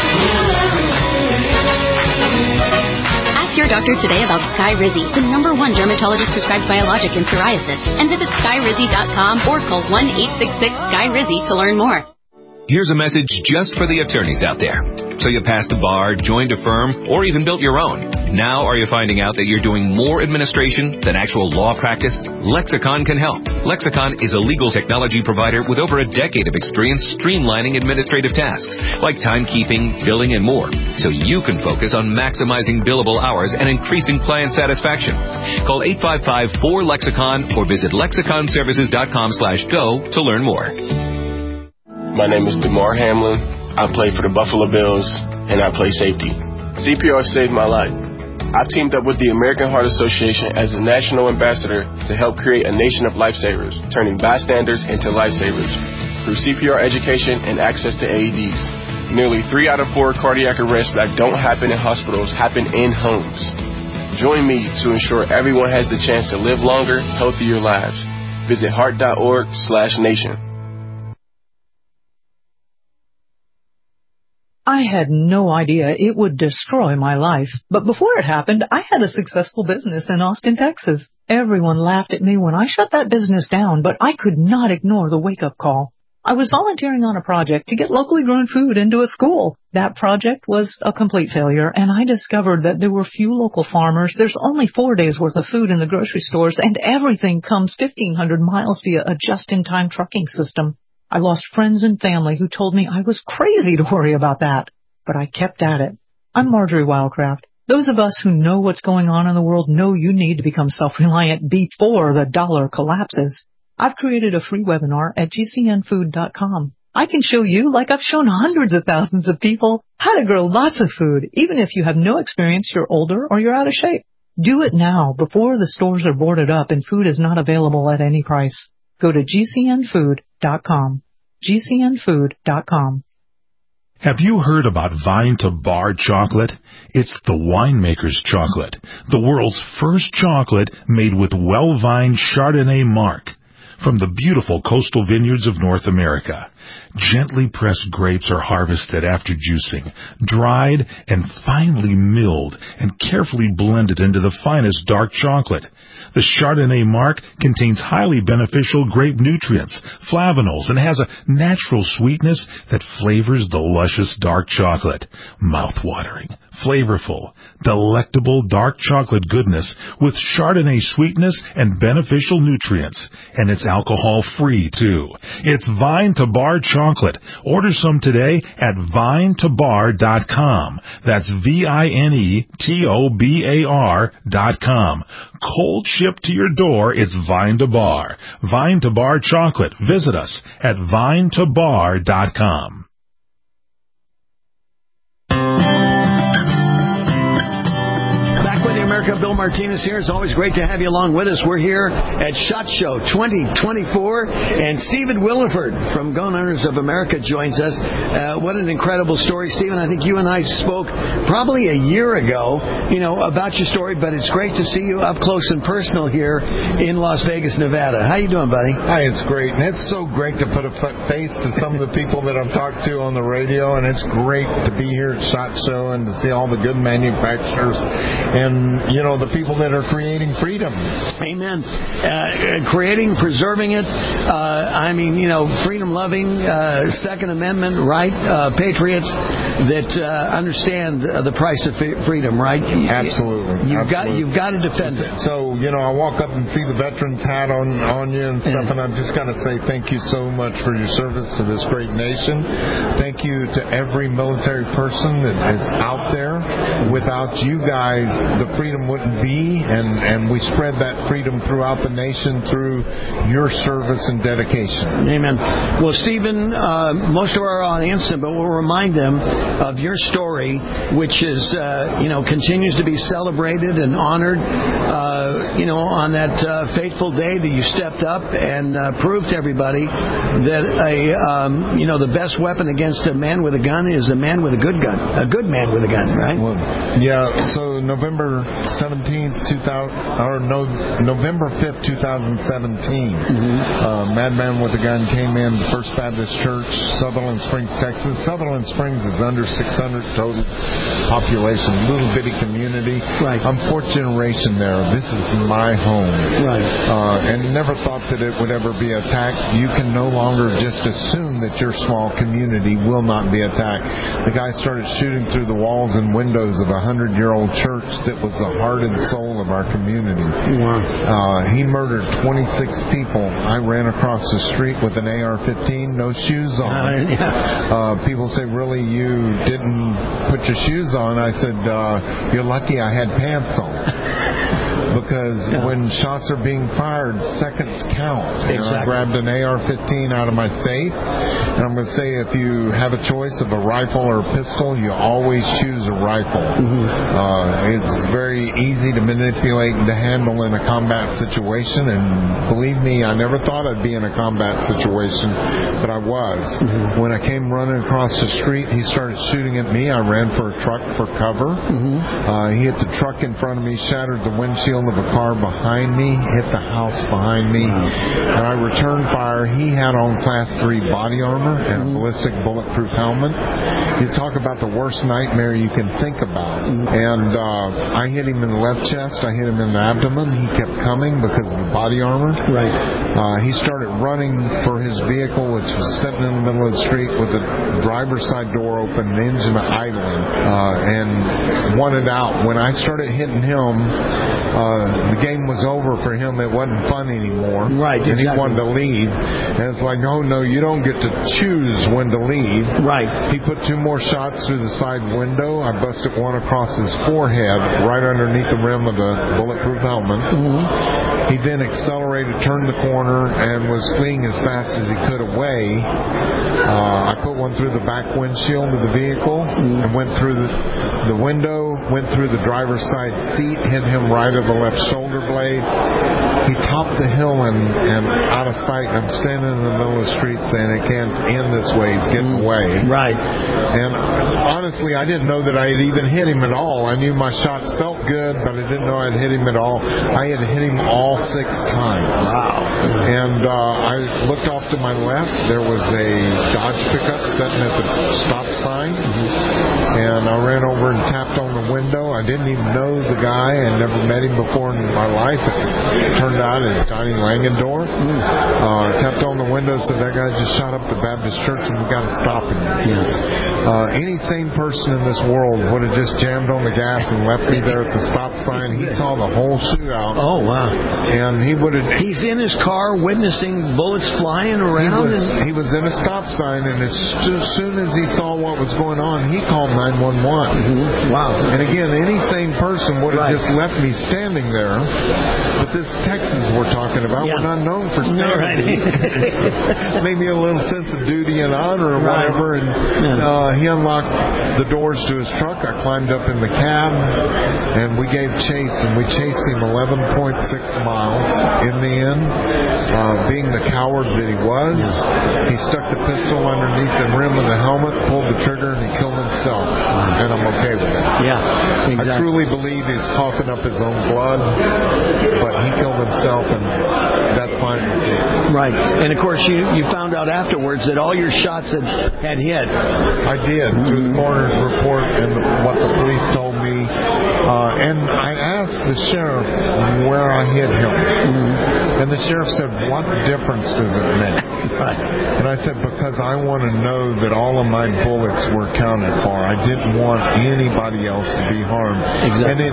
Your doctor today about Skyrizi, the #1 dermatologist prescribed biologic in psoriasis, and visit Skyrizi.com or call 1-866-SKYRIZI to learn more. Here's a message just for the attorneys out there. So you passed the bar, joined a firm, or even built your own. Now are you finding out that you're doing more administration than actual law practice? Lexicon can help. Lexicon is a legal technology provider with over a decade of experience streamlining administrative tasks like timekeeping, billing, and more, so you can focus on maximizing billable hours and increasing client satisfaction. Call 855-4LEXICON or visit lexiconservices.com/go to learn more. My name is DeMar Hamlin. I play for the Buffalo Bills, and I play safety. CPR saved my life. I teamed up with the American Heart Association as a national ambassador to help create a nation of lifesavers, turning bystanders into lifesavers. Through CPR education and access to AEDs, nearly 3 out of 4 cardiac arrests that don't happen in hospitals happen in homes. Join me to ensure everyone has the chance to live longer, healthier lives. Visit heart.org/nation. I had no idea it would destroy my life. But before it happened, I had a successful business in Austin, Texas. Everyone laughed at me when I shut that business down, but I could not ignore the wake-up call. I was volunteering on a project to get locally grown food into a school. That project was a complete failure, and I discovered that there were few local farmers. There's only 4 days' worth of food in the grocery stores, and everything comes 1,500 miles via a just-in-time trucking system. I lost friends and family who told me I was crazy to worry about that, but I kept at it. I'm Marjorie Wildcraft. Those of us who know what's going on in the world know you need to become self-reliant before the dollar collapses. I've created a free webinar at gcnfood.com. I can show you, like I've shown hundreds of thousands of people, how to grow lots of food, even if you have no experience, you're older, or you're out of shape. Do it now before the stores are boarded up and food is not available at any price. Go to gcnfood.com. gcnfood.com. Have you heard about Vine to Bar chocolate? It's the winemaker's chocolate, the world's first chocolate made with well-vined Chardonnay marc from the beautiful coastal vineyards of North America. Gently pressed grapes are harvested after juicing, dried and finely milled and carefully blended into the finest dark chocolate. The Chardonnay marc contains highly beneficial grape nutrients, flavanols, and has a natural sweetness that flavors the luscious dark chocolate. Mouth-watering, flavorful, delectable dark chocolate goodness with Chardonnay sweetness and beneficial nutrients. And it's alcohol-free, too. It's Vine to Bar chocolate. Order some today at vinetobar.com. That's vinetobar.com. Cold shipped to your door, it's Vine to Bar. Vine to Bar chocolate. Visit us at vinetobar.com. America, Bill Martinez here. It's always great to have you along with us. We're here at SHOT Show 2024, and Stephen Williford from Gun Owners of America joins us. What an incredible story, Stephen. I think you and I spoke probably a year ago, about your story, but it's great to see you up close and personal here in Las Vegas, Nevada. How you doing, buddy? Hi, it's great, and it's so great to put a face to some of the people that I've talked to on the radio, and it's great to be here at SHOT Show and to see all the good manufacturers and the people that are creating freedom. Amen. Creating, preserving it. Freedom-loving, Second Amendment, right? Patriots that understand the price of freedom, right? Absolutely. You've got to defend it. So, I walk up and see the veterans hat on you and stuff, and I've just got to say thank you so much for your service to this great nation. Thank you to every military person that is out there. Without you guys, the freedom wouldn't be, and we spread that freedom throughout the nation through your service and dedication. Amen. Well, Stephen, most of our audience, but we'll remind them of your story, which is, continues to be celebrated and honored, on that fateful day that you stepped up and proved to everybody that the best weapon against a man with a gun is a man with a good gun, a good man with a gun, right? Well, yeah. So November 5th, 2017, Madman with a Gun came in, First Baptist Church, Sutherland Springs, Texas. Sutherland Springs is under 600 total population, little bitty community. Right. I'm fourth generation there. This is my home. Right. And never thought that it would ever be attacked. You can no longer just assume that your small community will not be attacked. The guy started shooting through the walls and windows of a 100-year-old church that was the heart and soul of our community. Wow. He murdered 26 people. I ran across the street with an AR-15, no shoes on. People say, really, you didn't put your shoes on? I said, you're lucky I had pants on. Because when shots are being fired, seconds count. Exactly. I grabbed an AR-15 out of my safe, and I'm going to say if you have a choice of a rifle or a pistol, you always choose a rifle. It's very easy to manipulate and to handle in a combat situation, and believe me, I never thought I'd be in a combat situation, but I was. When I came running across the street, he started shooting at me. I ran for a truck for cover. He hit the truck in front of me, shattered the windshield of a car behind me, hit the house behind me, and I returned fire. He had on Class 3 body armor and a ballistic bulletproof helmet. You talk about the worst nightmare you can think about. And I hit him in the left chest. I hit him in the abdomen. He kept coming because of the body armor. Right. He started running for his vehicle, which was sitting in the middle of the street with the driver's side door open, the engine idling, and wanted out. When I started hitting him, the game was over for him. It wasn't fun anymore. Right, and exactly. he wanted to leave. And it's like, no, you don't get to choose when to leave. Right. He put 2 more shots through the side window. I busted one across his forehead, right underneath the rim of the bulletproof helmet. He then accelerated, turned the corner, and was fleeing as fast as he could away. I put one through the back windshield of the vehicle and went through the window, went through the driver's side seat, hit him right of the left shoulder blade. He topped the hill and out of sight. I'm standing in the middle of the street saying, it can't end this way. He's getting away. Right. And honestly, I didn't know that I had even hit him at all. I knew my shots felt good, but I didn't know I'd hit him at all. I had hit him all 6 times. Wow. And I looked off to my left. There was a Dodge pickup sitting at the stop sign. And I ran over and tapped on the window. I didn't even know the guy. I never met him before in my life. It turned out it's Johnny Langendorf. Tapped on the window, said, that guy just shot up the Baptist church and we got to stop him. Any sane person in this world would have just jammed on the gas and left me there at the stop sign. He saw the whole shootout. Oh, wow. And he would have... He's in his car witnessing bullets flying around. He was in a stop sign, and as soon as he saw what was going on, he called 911. Wow. And again, any sane person would have just left me standing there. But this Texas we're talking about, we're not known for standing. Maybe a little sense of duty and honor or whatever. And he unlocked the doors to his truck. I climbed up in the cab, and we gave chase, and we chased him 11.6 miles. In the end, being the coward that he was, he stuck the pistol underneath the rim of the helmet, pulled the trigger, and he killed himself. And I'm okay with it. Yeah, exactly. I truly believe he's coughing up his own blood, but he killed himself, and that's fine with me. Right. And of course, you found out afterwards that all your shots had hit. I did, through the coroner's report and what the police told me. And I asked the sheriff where I hit him. And the sheriff said, what difference does it make? And I said, because I want to know that all of my bullets were accounted for. I didn't want anybody else to be harmed. Exactly.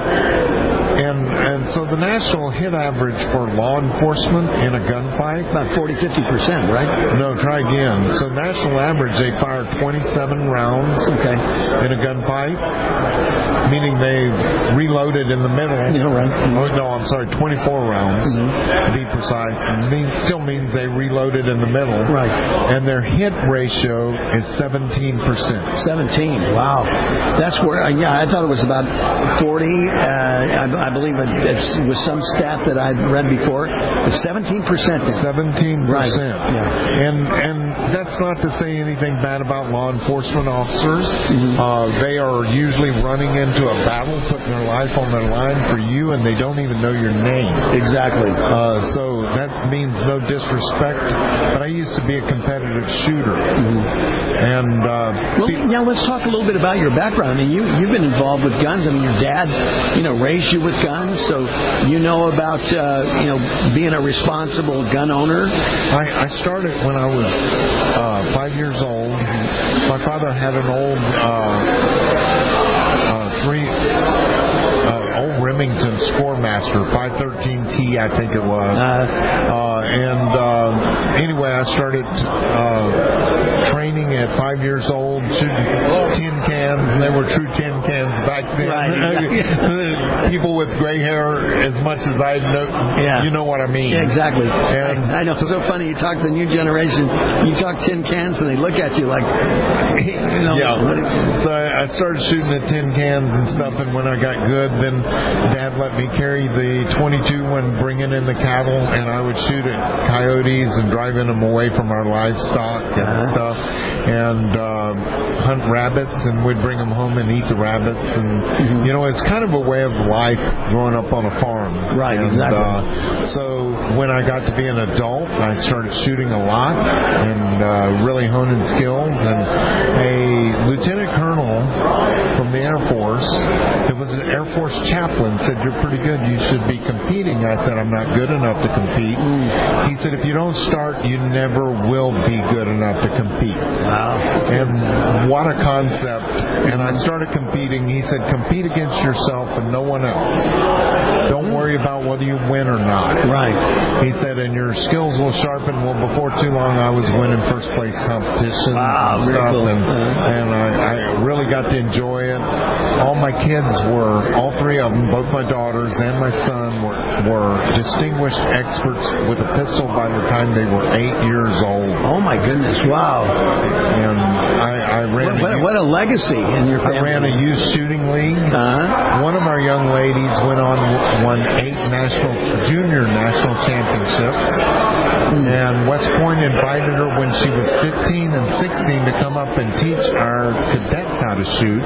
And so the national hit average for law enforcement in a gunfight, about 40-50%, right? No, try again. So national average, they fired 27 rounds in a gunfight, meaning they reloaded in the middle. Oh, no, I'm sorry, 24 rounds to be precise. Still means they reloaded in the middle. Right. And their hit ratio is 17%. 17. Wow. That's where, I thought it was about 40. I believe it was some stat that I'd read before. It's 17%. 17%. Right. Yeah. And that's not to say anything bad about law enforcement officers. They are usually running into a battle, putting their life on the line for you, and they don't even know your name. Exactly. So that means no disrespect, but I used to be a competitive shooter. And let's talk a little bit about your background. I mean, you've been involved with guns. I mean, your dad, raised you with guns, so you know about being a responsible gun owner. I started when I was 5 years old. My father had an old old Remington Sportmaster 513T, I think it was. Anyway, I started training at 5 years old, shooting tin cans, and they were true tin cans back then. Right. People with gray hair, as much as I know, you know what I mean. Yeah, exactly. And I know. It's so funny. You talk to the new generation, you talk tin cans, and they look at you like, So I started shooting at tin cans and stuff, and when I got good, then Dad let me carry the 22 when bringing in the cattle, and I would shoot at coyotes and driving them away from our livestock and stuff. and hunt rabbits, and we'd bring them home and eat the rabbits. And, it's kind of a way of life growing up on a farm. Right, and, exactly. So when I got to be an adult, I started shooting a lot and really honing skills. And a lieutenant colonel from the Air Force, it was an Air Force chaplain, said, "You're pretty good. You should be competing." I said, "I'm not good enough to compete." He said, "If you don't start, you never will be good enough to compete." Wow. And what a concept. And I started competing. He said, "Compete against yourself and no one else. Don't worry about whether you win or not." Right. He said, "And your skills will sharpen." Well, before too long, I was winning first place competition and stuff. Cool. And I really got to enjoy it. All my kids all three of them, both my daughters and my son, were distinguished experts with a pistol by the time they were 8 years old. Oh, my goodness. Wow. And I ran what a legacy in your family. I ran a youth shooting league. One of our young ladies won 8 junior national championships. And West Point invited her when she was 15 and 16 to come up and teach our cadets how to shoot.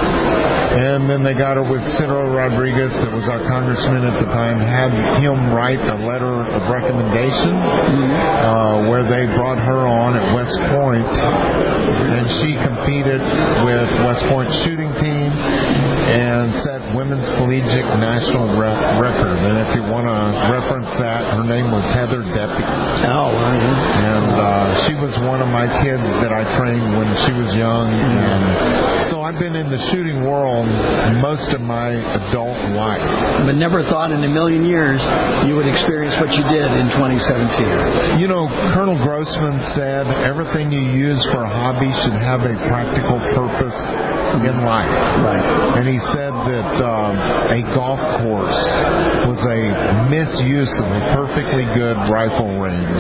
And then they got her with Ciro Rodriguez, that was our congressman at the time, had him write a letter of recommendation where they brought her on at West Point. And she competed with West Point shooting team and set women's collegiate national record. And if you want to reference that, her name was Heather Deppy. Oh, and she was one of my kids that I trained when she was young. And so I've been in the shooting world most of my adult life. But never thought in a million years you would experience what you did in 2017. Colonel Grossman said everything you use for a hobby should have a practical purpose in life. Right. And he said that a golf course was a misuse of a perfectly good rifle range.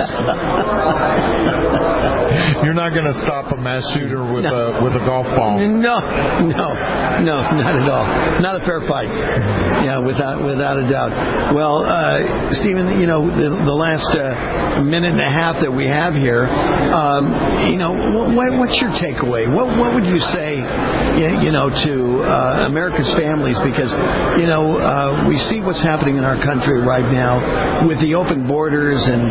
You're not going to stop a mass shooter with a golf ball. No, not at all. Not a fair fight. Yeah, without a doubt. Well, Stephen, the last minute and a half that we have here, what's your takeaway? What would you say, to America's families? Because we see what's happening in our country right now with the open borders and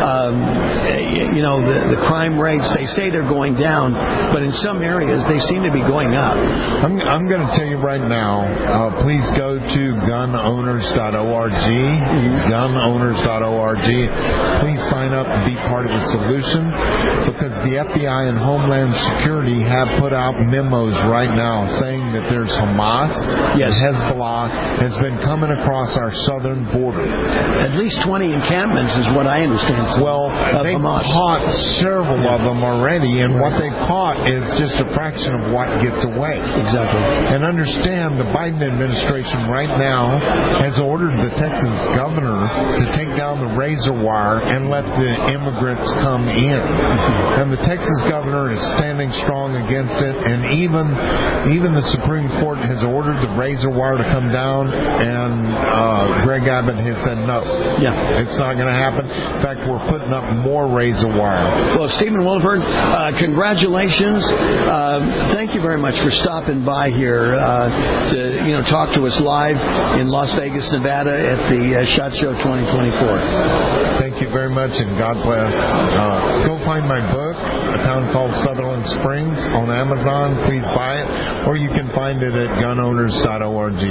the crime rates. They say they're going down, but in some areas they seem to be going up. I'm going to tell you right now, please go to gunowners.org, gunowners.org. Please sign up and be part of the solution, because the FBI and Homeland Security have put out memos right now saying that there's Hamas and Hezbollah has been coming across our southern border. At least 20 encampments is what I understand. Well, they caught several of them already, and what they caught is just a fraction of what gets away. Exactly. And understand, the Biden administration right now has ordered the Texas governor to take down the razor wire and let the immigrants come in. And the Texas governor is standing strong against it, and even the Supreme Court has ordered the razor wire to come down, and Greg Abbott has said no. Yeah. It's not going to happen. In fact, we're putting up more razor wire. Well, Stephen Willeford, congratulations. Thank you very much for stopping by here to talk to us live in Las Vegas, Nevada at the SHOT Show 2024. Thank you very much, and God bless. Go find my book, A Town Called Sutherland Springs, on Amazon. Please buy it, or you can find it at gunowners.org.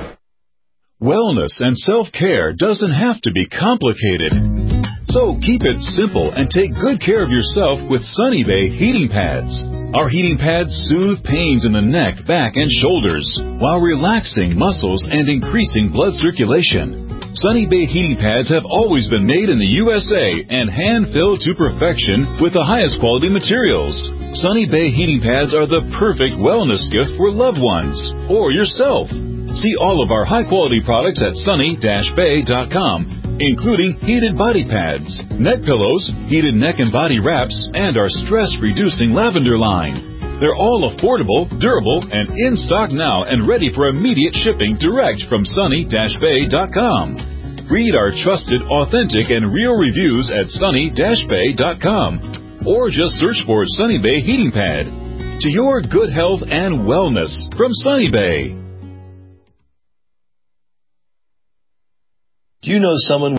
Wellness and self-care doesn't have to be complicated. So keep it simple and take good care of yourself with Sunny Bay heating pads. Our heating pads soothe pains in the neck, back, and shoulders while relaxing muscles and increasing blood circulation. Sunny Bay heating pads have always been made in the USA and hand-filled to perfection with the highest quality materials. Sunny Bay heating pads are the perfect wellness gift for loved ones or yourself. See all of our high-quality products at sunny-bay.com, including heated body pads, neck pillows, heated neck and body wraps, and our stress-reducing lavender line. They're all affordable, durable, and in stock now and ready for immediate shipping direct from sunny-bay.com. Read our trusted, authentic, and real reviews at sunny-bay.com. or just search for Sunny Bay Heating Pad. To your good health and wellness from Sunny Bay. Do you know someone